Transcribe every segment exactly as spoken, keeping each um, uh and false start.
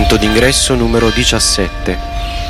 Punto d'ingresso numero diciassette.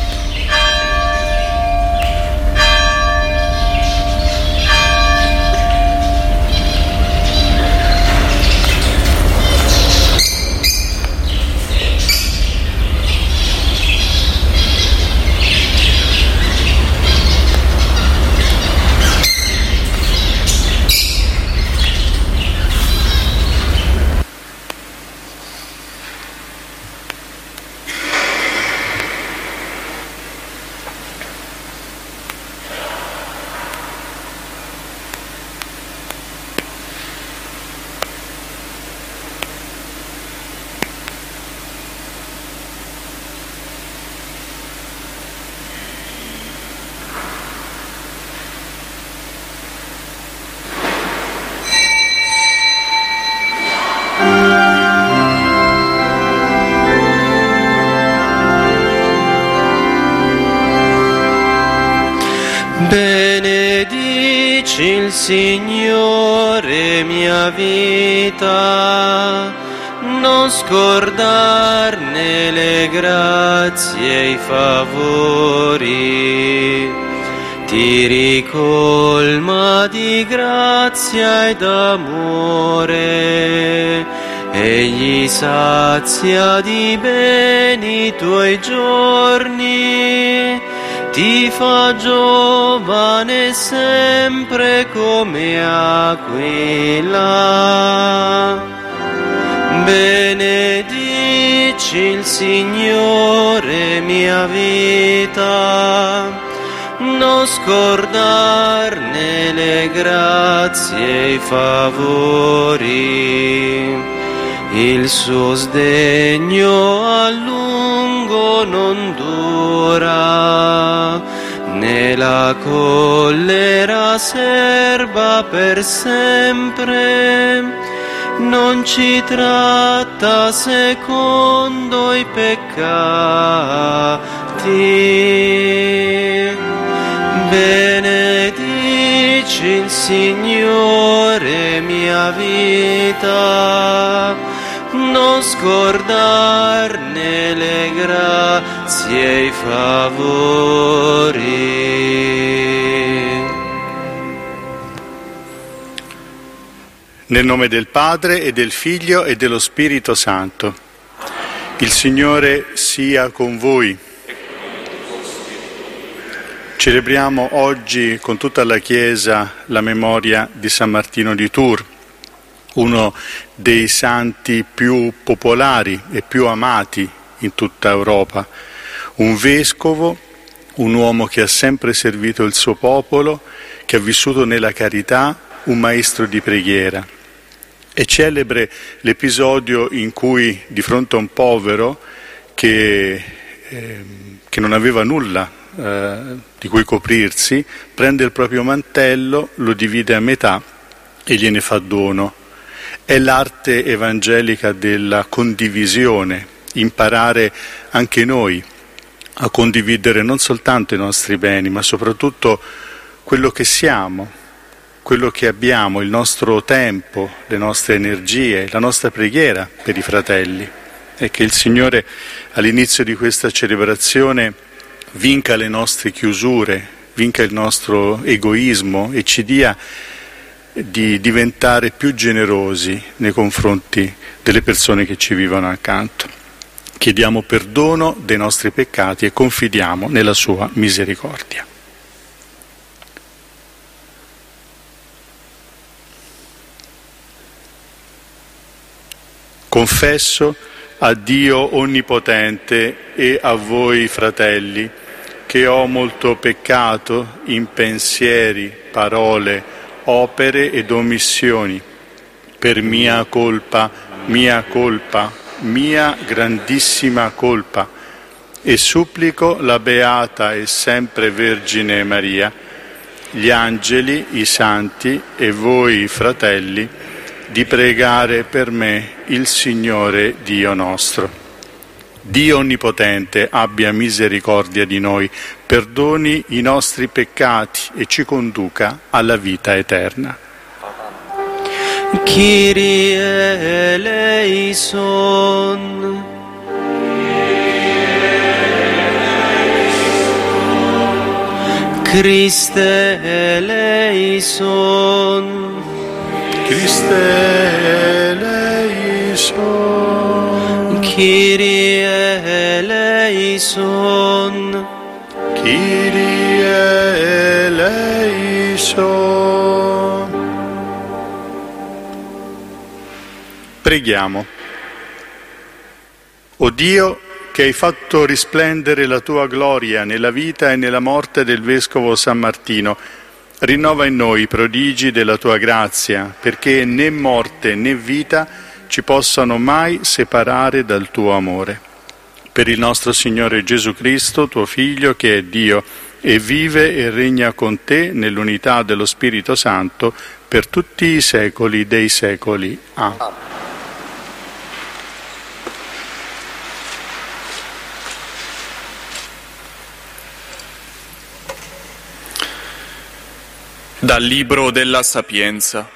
Benedici il Signore mia vita, non scordarne le grazie e i favori, ti ricolma di grazia ed amore, egli sazia di beni i tuoi giorni, ti fa giovane sempre come aquila. Benedici il Signore mia vita, non scordarne le grazie e i favori, il suo sdegno a lungo non dura, né la collera serba per sempre, non ci tratta secondo i peccati. Benedici il Signore mia vita, non scordarne le grazie e i favori. Nel nome del Padre e del Figlio e dello Spirito Santo. Il Signore sia con voi. Celebriamo oggi con tutta la Chiesa la memoria di San Martino di Tours, uno dei santi più popolari e più amati in tutta Europa, un vescovo, un uomo che ha sempre servito il suo popolo, che ha vissuto nella carità, un maestro di preghiera. È celebre l'episodio in cui di fronte a un povero che, eh, che non aveva nulla eh, di cui coprirsi, prende il proprio mantello, lo divide a metà e gliene fa dono. È l'arte evangelica della condivisione, imparare anche noi a condividere non soltanto i nostri beni, ma soprattutto quello che siamo, quello che abbiamo, il nostro tempo, le nostre energie, la nostra preghiera per i fratelli. E che il Signore all'inizio di questa celebrazione vinca le nostre chiusure, vinca il nostro egoismo e ci dia di diventare più generosi nei confronti delle persone che ci vivono accanto. Chiediamo perdono dei nostri peccati e confidiamo nella sua misericordia. Confesso a Dio Onnipotente e a voi, fratelli, che ho molto peccato in pensieri, parole, opere ed omissioni, per mia colpa, mia colpa, mia grandissima colpa, e supplico la Beata e sempre Vergine Maria, gli angeli, i santi e voi, fratelli, di pregare per me il Signore Dio nostro. Dio Onnipotente abbia misericordia di noi, perdoni i nostri peccati e ci conduca alla vita eterna. Kyrie eleison. Christe eleison, Christe eleison, Kyrie eleison, Kyrie eleison. Preghiamo. O Dio, che hai fatto risplendere la tua gloria nella vita e nella morte del Vescovo San Martino, rinnova in noi i prodigi della tua grazia, perché né morte né vita ci possano mai separare dal tuo amore. Per il nostro Signore Gesù Cristo, tuo Figlio, che è Dio, e vive e regna con te nell'unità dello Spirito Santo per tutti i secoli dei secoli. Amen. Dal Libro della Sapienza.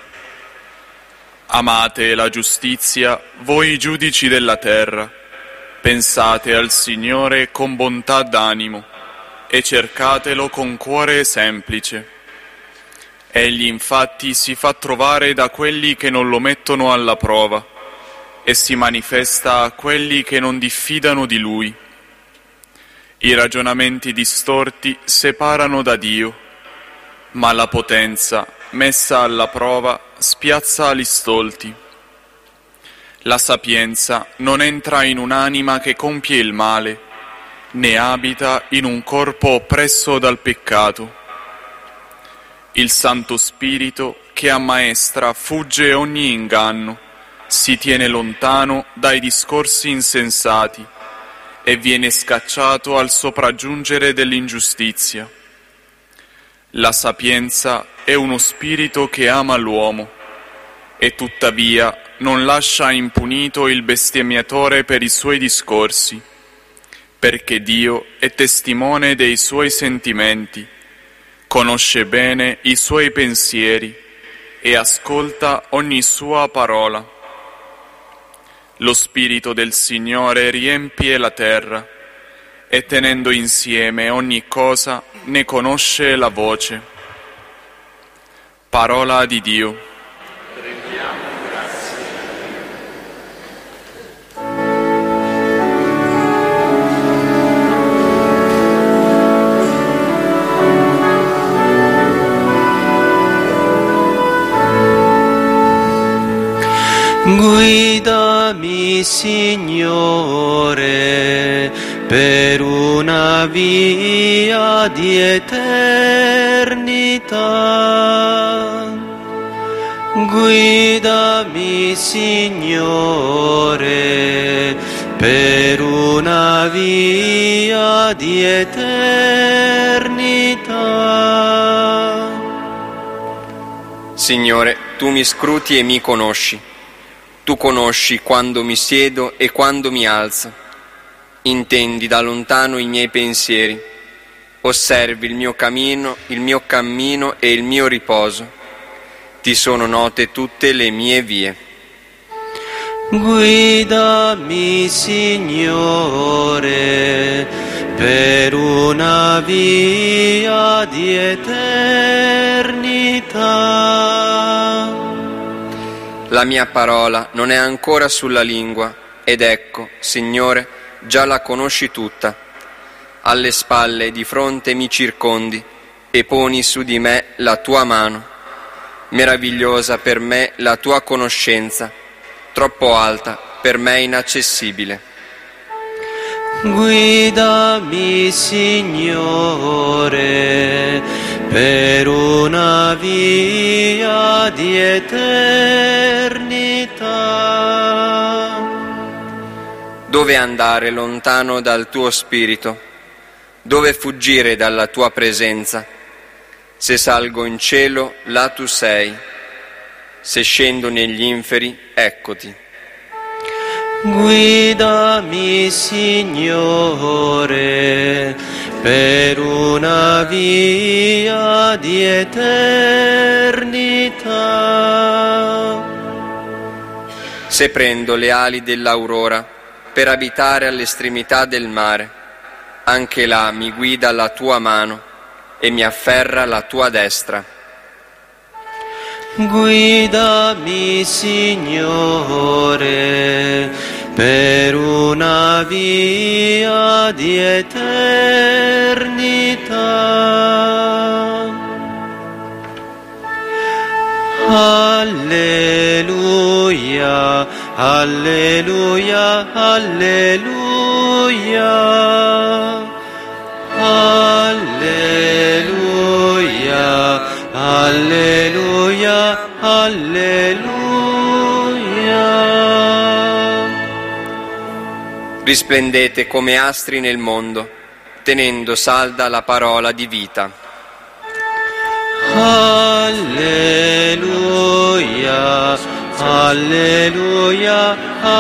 Amate la giustizia, voi giudici della terra, pensate al Signore con bontà d'animo e cercatelo con cuore semplice. Egli infatti si fa trovare da quelli che non lo mettono alla prova e si manifesta a quelli che non diffidano di Lui. I ragionamenti distorti separano da Dio, ma la potenza, messa alla prova, spiazza gli stolti. La sapienza non entra in un'anima che compie il male, né abita in un corpo oppresso dal peccato. Il Santo Spirito, che ammaestra, fugge ogni inganno, si tiene lontano dai discorsi insensati e viene scacciato al sopraggiungere dell'ingiustizia. La sapienza è uno spirito che ama l'uomo e tuttavia non lascia impunito il bestemmiatore per i suoi discorsi, perché Dio è testimone dei suoi sentimenti, conosce bene i suoi pensieri e ascolta ogni sua parola. Lo Spirito del Signore riempie la terra e tenendo insieme ogni cosa ne conosce la voce. Parola di Dio. Guidami, Signore, per una via di eternità. Guidami, Signore, per una via di eternità. Signore, tu mi scruti e mi conosci. Tu conosci quando mi siedo e quando mi alzo. Intendi da lontano i miei pensieri. Osservi il mio cammino, il mio cammino e il mio riposo. Ti sono note tutte le mie vie. Guidami, Signore, per una via di eternità. La mia parola non è ancora sulla lingua, ed ecco, Signore, già la conosci tutta. Alle spalle e di fronte mi circondi e poni su di me la tua mano. Meravigliosa per me la tua conoscenza, troppo alta, per me inaccessibile. Guidami, Signore, per una via di eternità. Dove andare lontano dal tuo spirito? Dove fuggire dalla tua presenza? Se salgo in cielo, là tu sei. Se scendo negli inferi, eccoti. Guidami, Signore, per una via di eternità. Se prendo le ali dell'aurora per abitare all'estremità del mare, anche là mi guida la tua mano e mi afferra la tua destra. Guidami, Signore, per una via di eternità. Alleluia, alleluia, alleluia, alleluia, alleluia, alleluia. Risplendete come astri nel mondo, tenendo salda la parola di vita. Alleluia, alleluia,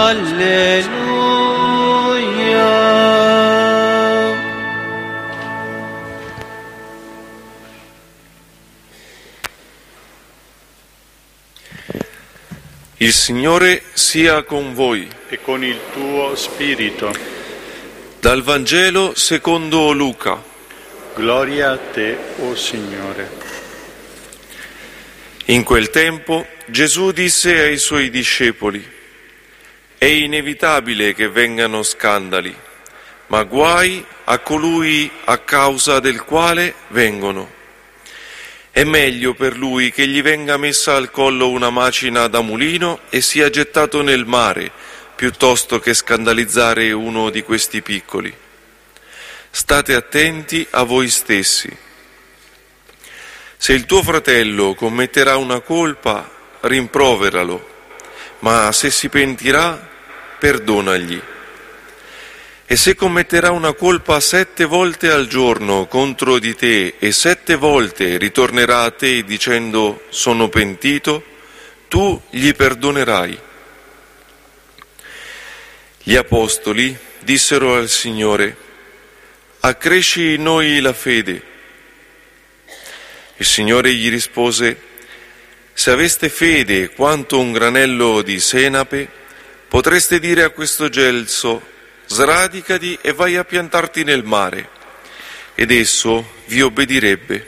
alleluia. Il Signore sia con voi. E con il tuo spirito. Dal Vangelo secondo Luca. Gloria a te, o Signore. In quel tempo Gesù disse ai suoi discepoli: è inevitabile che vengano scandali, ma guai a colui a causa del quale vengono. È meglio per lui che gli venga messa al collo una macina da mulino e sia gettato nel mare, piuttosto che scandalizzare uno di questi piccoli. State attenti a voi stessi. Se il tuo fratello commetterà una colpa, rimproveralo, ma se si pentirà, perdonagli. E se commetterà una colpa sette volte al giorno contro di te e sette volte ritornerà a te dicendo sono pentito, tu gli perdonerai. Gli apostoli dissero al Signore: accresci in noi la fede. Il Signore gli rispose: se aveste fede quanto un granello di senape, potreste dire a questo gelso: sradicati e vai a piantarti nel mare, ed esso vi obbedirebbe.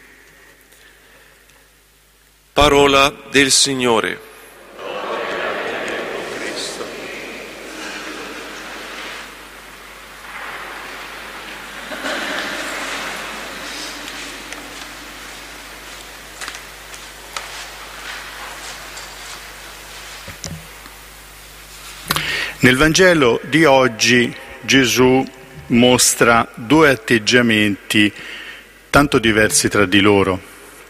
Parola del Signore. Nel Vangelo di oggi Gesù mostra due atteggiamenti tanto diversi tra di loro.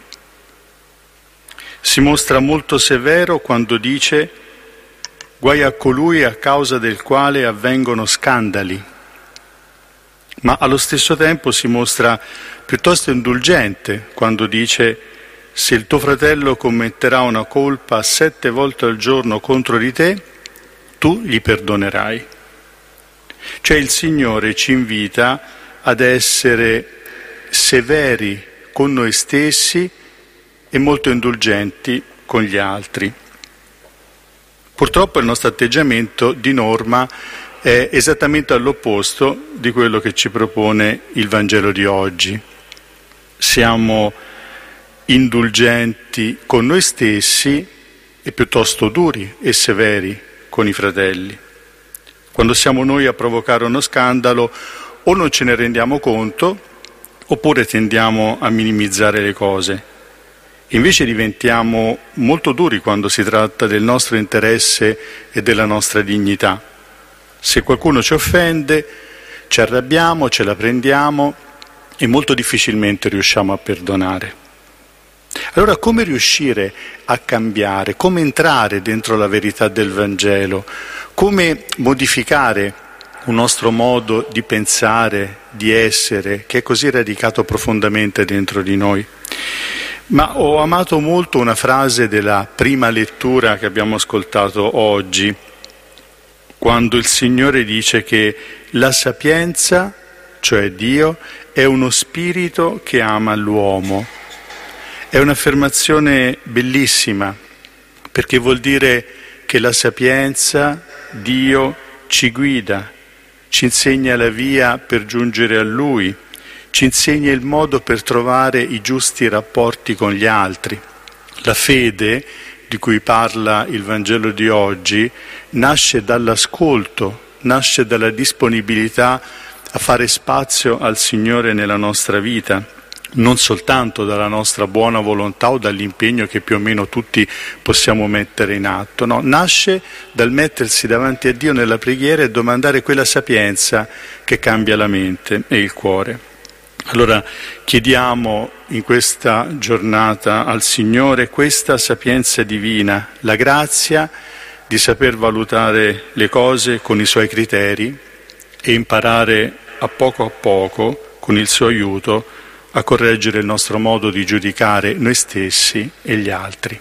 Si mostra molto severo quando dice: guai a colui a causa del quale avvengono scandali, ma allo stesso tempo si mostra piuttosto indulgente quando dice: se il tuo fratello commetterà una colpa sette volte al giorno contro di te, tu gli perdonerai. Cioè il Signore ci invita ad essere severi con noi stessi e molto indulgenti con gli altri. Purtroppo il nostro atteggiamento di norma è esattamente all'opposto di quello che ci propone il Vangelo di oggi. Siamo indulgenti con noi stessi e piuttosto duri e severi con i fratelli. Quando siamo noi a provocare uno scandalo, o non ce ne rendiamo conto, oppure tendiamo a minimizzare le cose. Invece diventiamo molto duri quando si tratta del nostro interesse e della nostra dignità. Se qualcuno ci offende, ci arrabbiamo, ce la prendiamo e molto difficilmente riusciamo a perdonare. Allora come riuscire a cambiare, come entrare dentro la verità del Vangelo, come modificare un nostro modo di pensare, di essere, che è così radicato profondamente dentro di noi? Ma ho amato molto una frase della prima lettura che abbiamo ascoltato oggi, quando il Signore dice che la sapienza, cioè Dio, è uno spirito che ama l'uomo. È un'affermazione bellissima, perché vuol dire che la sapienza, Dio, ci guida, ci insegna la via per giungere a Lui, ci insegna il modo per trovare i giusti rapporti con gli altri. La fede, di cui parla il Vangelo di oggi, nasce dall'ascolto, nasce dalla disponibilità a fare spazio al Signore nella nostra vita, non soltanto dalla nostra buona volontà o dall'impegno che più o meno tutti possiamo mettere in atto, no, nasce dal mettersi davanti a Dio nella preghiera e domandare quella sapienza che cambia la mente e il cuore. Allora chiediamo in questa giornata al Signore questa sapienza divina, la grazia di saper valutare le cose con i Suoi criteri e imparare a poco a poco, con il Suo aiuto, a correggere il nostro modo di giudicare noi stessi e gli altri.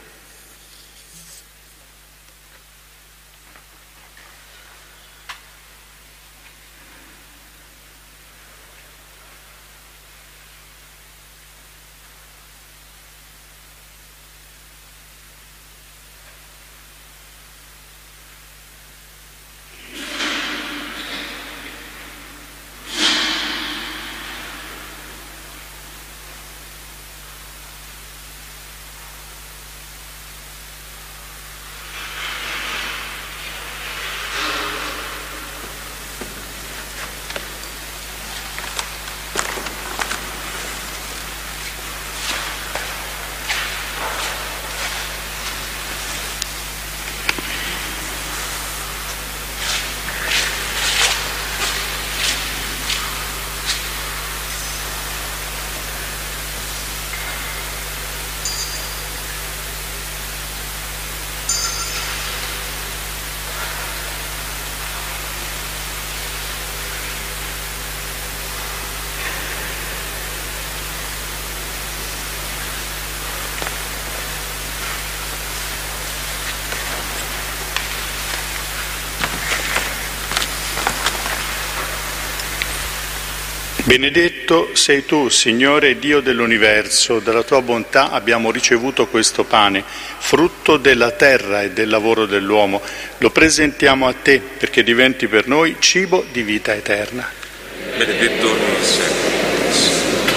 Benedetto sei tu, Signore Dio dell'universo, dalla tua bontà abbiamo ricevuto questo pane, frutto della terra e del lavoro dell'uomo. Lo presentiamo a te perché diventi per noi cibo di vita eterna. Benedetto nei secoli.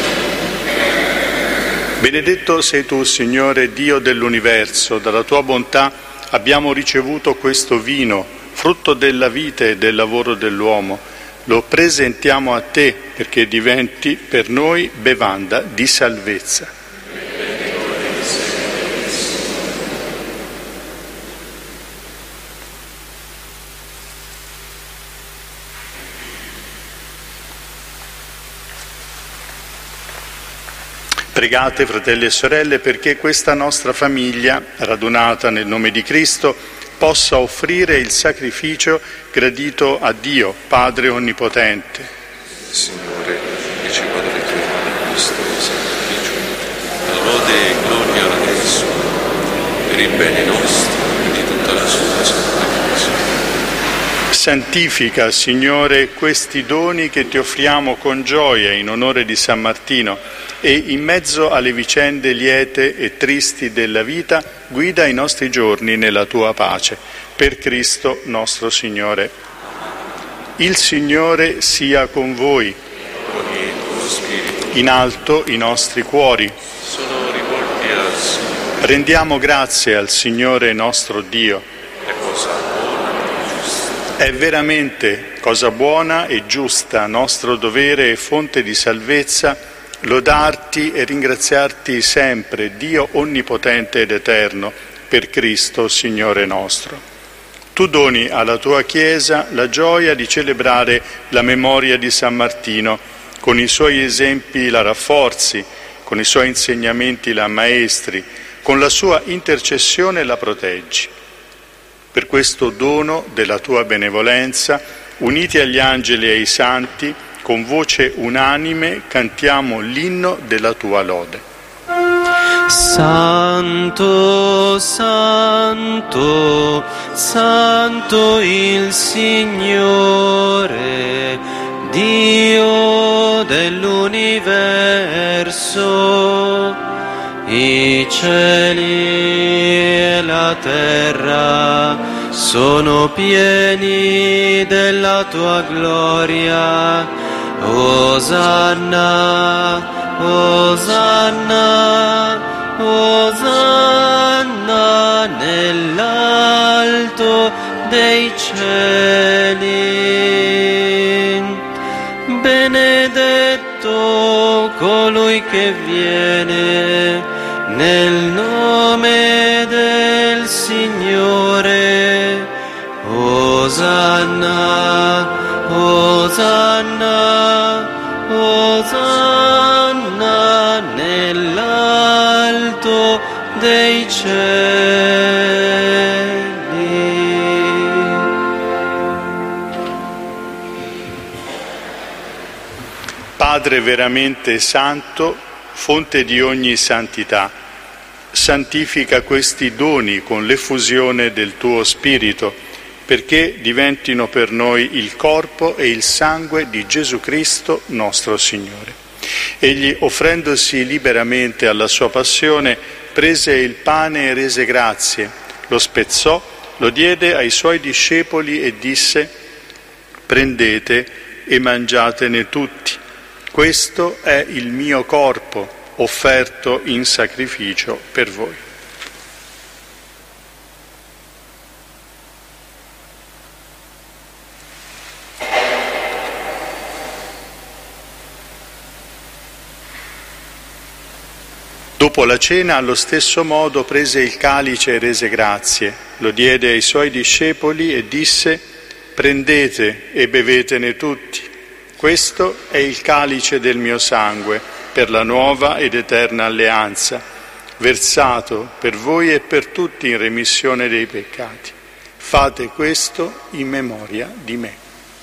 Benedetto sei tu, Signore Dio dell'universo, dalla tua bontà abbiamo ricevuto questo vino, frutto della vita e del lavoro dell'uomo. Lo presentiamo a te perché diventi per noi bevanda di salvezza. Pregate, fratelli e sorelle, perché questa nostra famiglia, radunata nel nome di Cristo, possa offrire il sacrificio gradito a Dio, Padre Onnipotente. Signore, riceva dalle tue mani questo sacrificio, la lode e gloria adesso, per il bene nostro e di tutta la sua santa Chiesa. Santifica, Signore, questi doni che ti offriamo con gioia in onore di San Martino e in mezzo alle vicende liete e tristi della vita guida i nostri giorni nella tua pace. Per Cristo nostro Signore. Il Signore sia con voi. Con il tuo spirito. In alto i nostri cuori. Sono rivolti al Signore. Rendiamo grazie al Signore nostro Dio. È cosa buona e giusta. È veramente cosa buona e giusta, nostro dovere e fonte di salvezza, lodarti e ringraziarti sempre, Dio onnipotente ed eterno, per Cristo, Signore nostro. Tu doni alla tua Chiesa la gioia di celebrare la memoria di San Martino, con i suoi esempi la rafforzi, con i suoi insegnamenti la ammaestri, con la sua intercessione la proteggi. Per questo dono della tua benevolenza, uniti agli angeli e ai santi, con voce unanime cantiamo l'inno della tua lode. Santo, santo, santo il Signore, Dio dell'universo, i cieli e la terra sono pieni della tua gloria. Osanna, Osanna, Osanna nell'alto dei cieli. Benedetto colui che viene nel nome del Signore. Osanna, Osanna, Osanna nell'alto dei cieli. Padre veramente santo, fonte di ogni santità, santifica questi doni con l'effusione del tuo Spirito, perché diventino per noi il corpo e il sangue di Gesù Cristo nostro Signore. Egli, offrendosi liberamente alla sua passione, prese il pane e rese grazie, lo spezzò, lo diede ai suoi discepoli e disse: prendete e mangiatene tutti. Questo è il mio corpo, offerto in sacrificio per voi. Dopo la cena, allo stesso modo, prese il calice e rese grazie, lo diede ai suoi discepoli e disse: prendete e bevetene tutti. Questo è il calice del mio sangue, per la nuova ed eterna alleanza, versato per voi e per tutti in remissione dei peccati. Fate questo in memoria di me.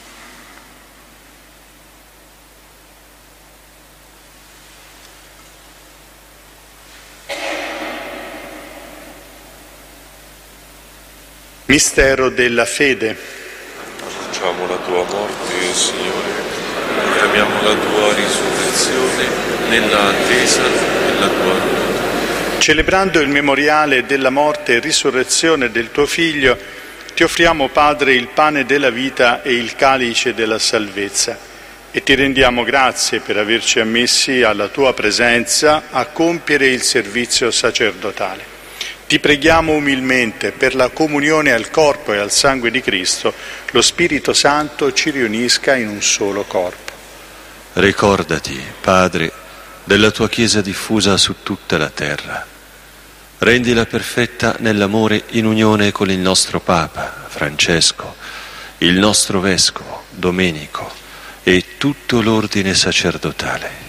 Mistero della fede. Annunciamo la tua morte, Signore, proclamiamo la tua risurrezione nella attesa della tua venuta. Celebrando il memoriale della morte e risurrezione del tuo Figlio, ti offriamo, Padre, il pane della vita e il calice della salvezza, e ti rendiamo grazie per averci ammessi alla tua presenza a compiere il servizio sacerdotale. Ti preghiamo umilmente per la comunione al corpo e al sangue di Cristo, lo Spirito Santo ci riunisca in un solo corpo. Ricordati, Padre, della tua Chiesa diffusa su tutta la terra. Rendila perfetta nell'amore in unione con il nostro Papa, Francesco, il nostro Vescovo, Domenico, e tutto l'ordine sacerdotale.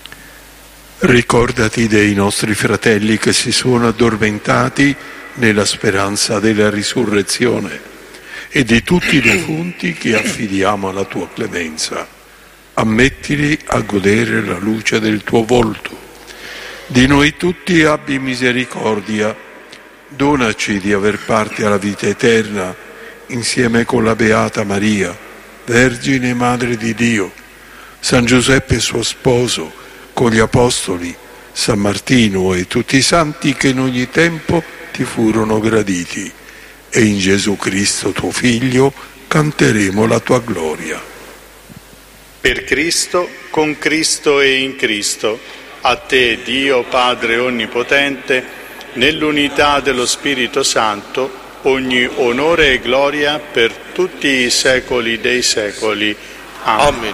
Ricordati dei nostri fratelli che si sono addormentati nella speranza della risurrezione e di tutti i defunti che affidiamo alla tua clemenza. Ammettili a godere la luce del tuo volto. Di noi tutti abbi misericordia. Donaci di aver parte alla vita eterna insieme con la Beata Maria, Vergine Madre di Dio, San Giuseppe suo sposo, con gli Apostoli, San Martino e tutti i santi che in ogni tempo ti furono graditi, e in Gesù Cristo tuo Figlio canteremo la tua gloria. Per Cristo, con Cristo e in Cristo, a te, Dio Padre Onnipotente, nell'unità dello Spirito Santo, ogni onore e gloria per tutti i secoli dei secoli. Amen. Amen.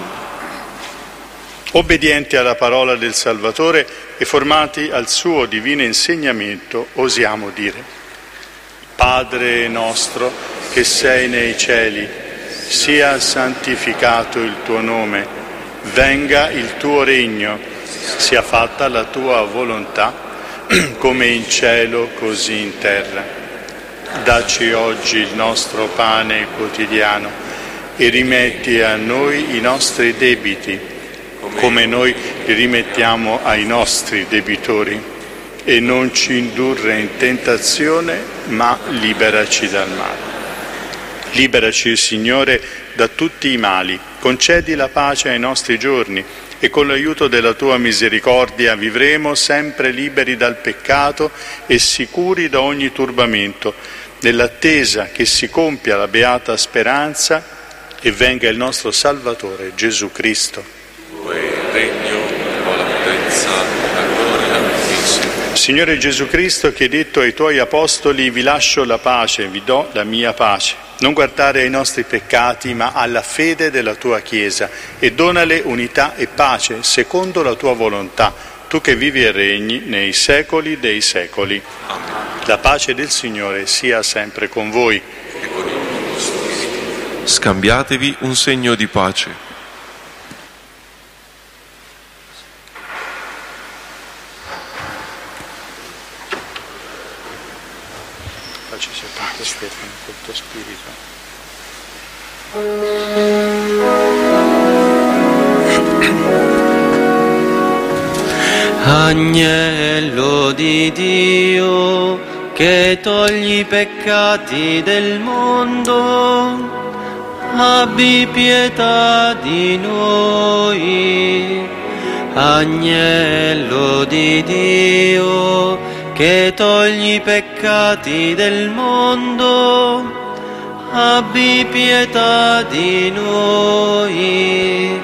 Obbedienti alla parola del Salvatore e formati al suo divino insegnamento, osiamo dire: Padre nostro che sei nei cieli, sia santificato il tuo nome, venga il tuo regno, sia fatta la tua volontà, come in cielo così in terra. Dacci oggi il nostro pane quotidiano e rimetti a noi i nostri debiti, come noi li rimettiamo ai nostri debitori, e non ci indurre in tentazione, ma liberaci dal male. Liberaci, Signore, da tutti i mali, concedi la pace ai nostri giorni, e con l'aiuto della tua misericordia vivremo sempre liberi dal peccato e sicuri da ogni turbamento, nell'attesa che si compia la beata speranza e venga il nostro Salvatore Gesù Cristo. Signore Gesù Cristo, che hai detto ai tuoi apostoli: vi lascio la pace, vi do la mia pace, non guardare ai nostri peccati ma alla fede della tua Chiesa, e donale unità e pace secondo la tua volontà, tu che vivi e regni nei secoli dei secoli. La pace del Signore sia sempre con voi. Scambiatevi un segno di pace. Pace sia con te, Stefano, col tuo spirito. Agnello di Dio, che togli i peccati del mondo, abbi pietà di noi. Agnello di Dio, che togli i peccati del mondo, abbi pietà di noi.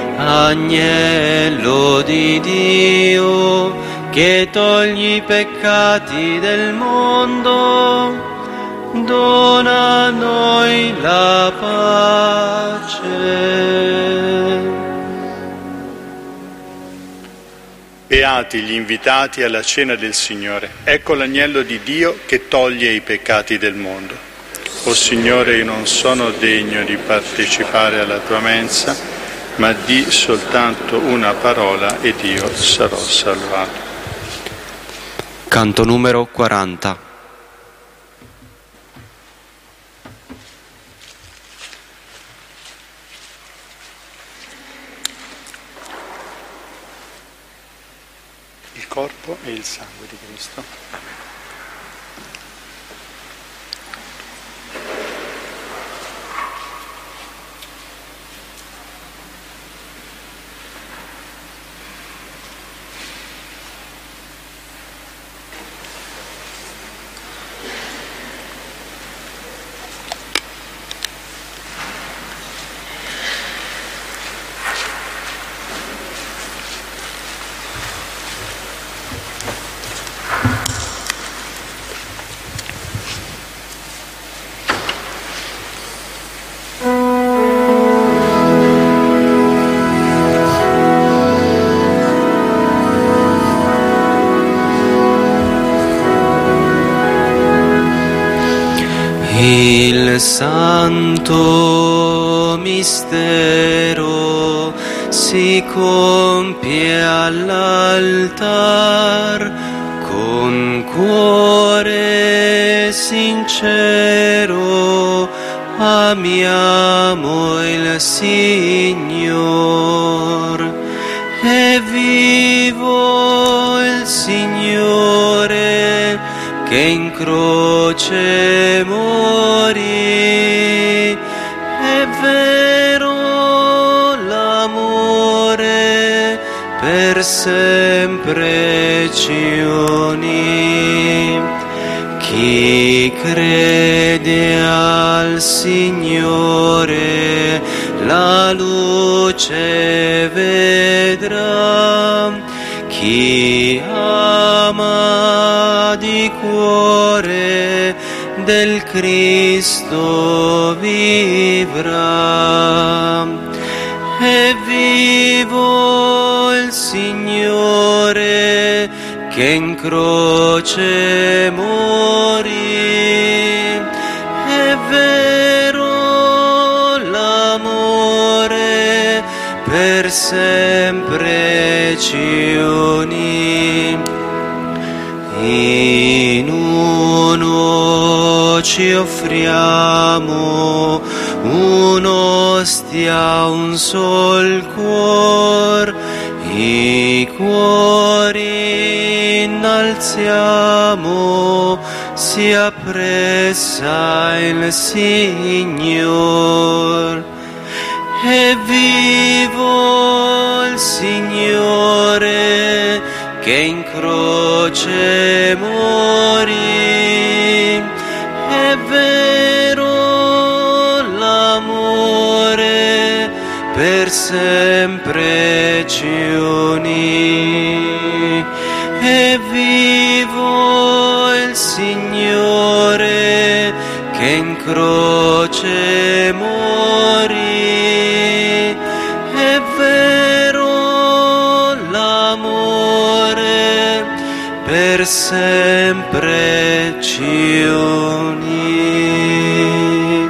Agnello di Dio, che togli i peccati del mondo, dona a noi la pace. Beati gli invitati alla cena del Signore. Ecco l'agnello di Dio che toglie i peccati del mondo. O Signore, io non sono degno di partecipare alla tua mensa, ma di soltanto una parola ed io sarò salvato. Canto numero quaranta. Il corpo e il sangue di Cristo. Il santo mistero si compie all'altar, con cuore sincero amiamo il Signor. E vivo il Signore, che in croce morì. È vero l'amore per sempre ci unì. Chi crede al Signore la luce vedrà. Chi ama di cuore del Cristo vivrà. È vivo il Signore, che in croce morì. È vero l'amore per sempre ci unì. In uno ci offriamo un'ostia, un sol cuor, i cuori innalziamo, si appressa il Signor. È vivo il Signore, che in croce morì. È vero l'amore per sempre ci unì. È vivo per sempre ci uni.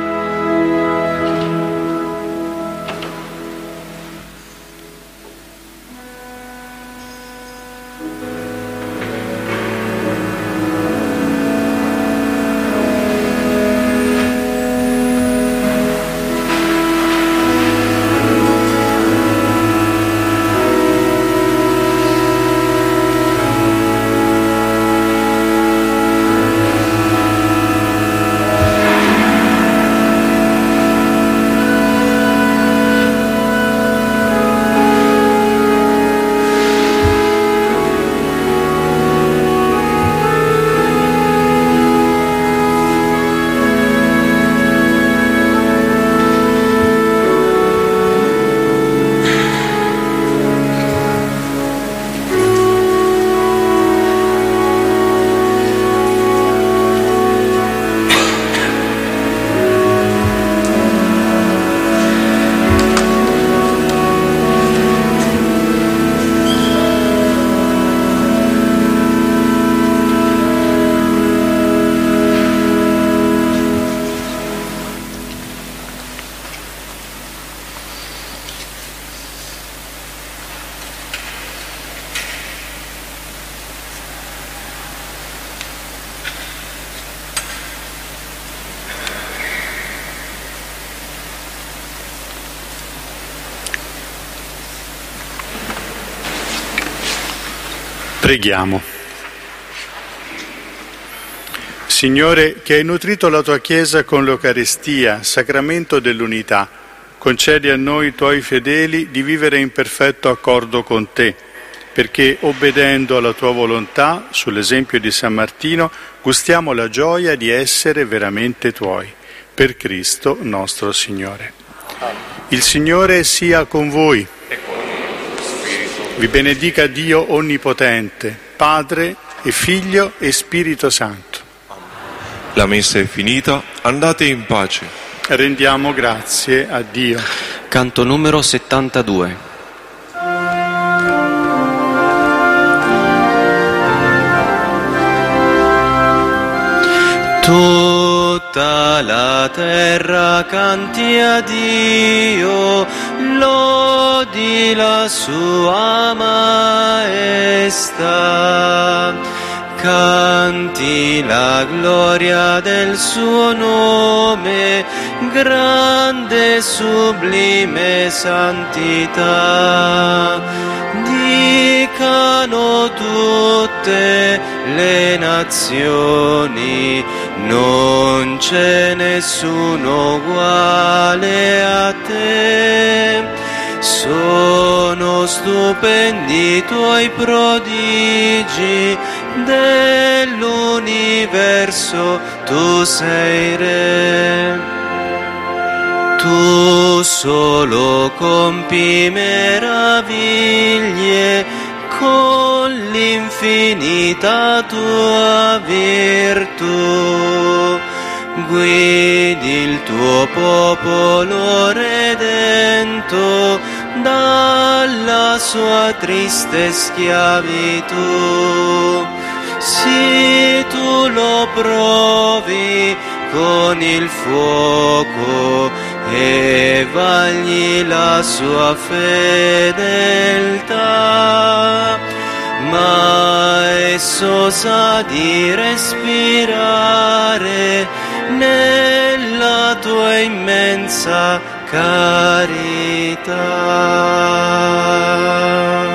Preghiamo. Signore, che hai nutrito la tua Chiesa con l'Eucaristia, sacramento dell'unità, concedi a noi, tuoi fedeli, di vivere in perfetto accordo con te, perché, obbedendo alla tua volontà, sull'esempio di San Martino, gustiamo la gioia di essere veramente tuoi. Per Cristo nostro Signore. Il Signore sia con voi. Vi benedica Dio Onnipotente, Padre e Figlio e Spirito Santo. La messa è finita, andate in pace. Rendiamo grazie a Dio. Canto numero settantadue. Tutta la terra canti a Dio, lodi la sua maestà, canti la gloria del suo nome, grande e sublime santità. Dicano tutte le nazioni, non c'è nessuno uguale a te. Sono stupendi i tuoi prodigi, dell'universo tu sei re. Tu solo compi meraviglie con l'infinita tua virtù. Guidi il tuo popolo redento dalla sua triste schiavitù. Sì, tu lo provi con il fuoco e vagli la sua fedeltà, ma esso sa di respirare nella tua immensa carità.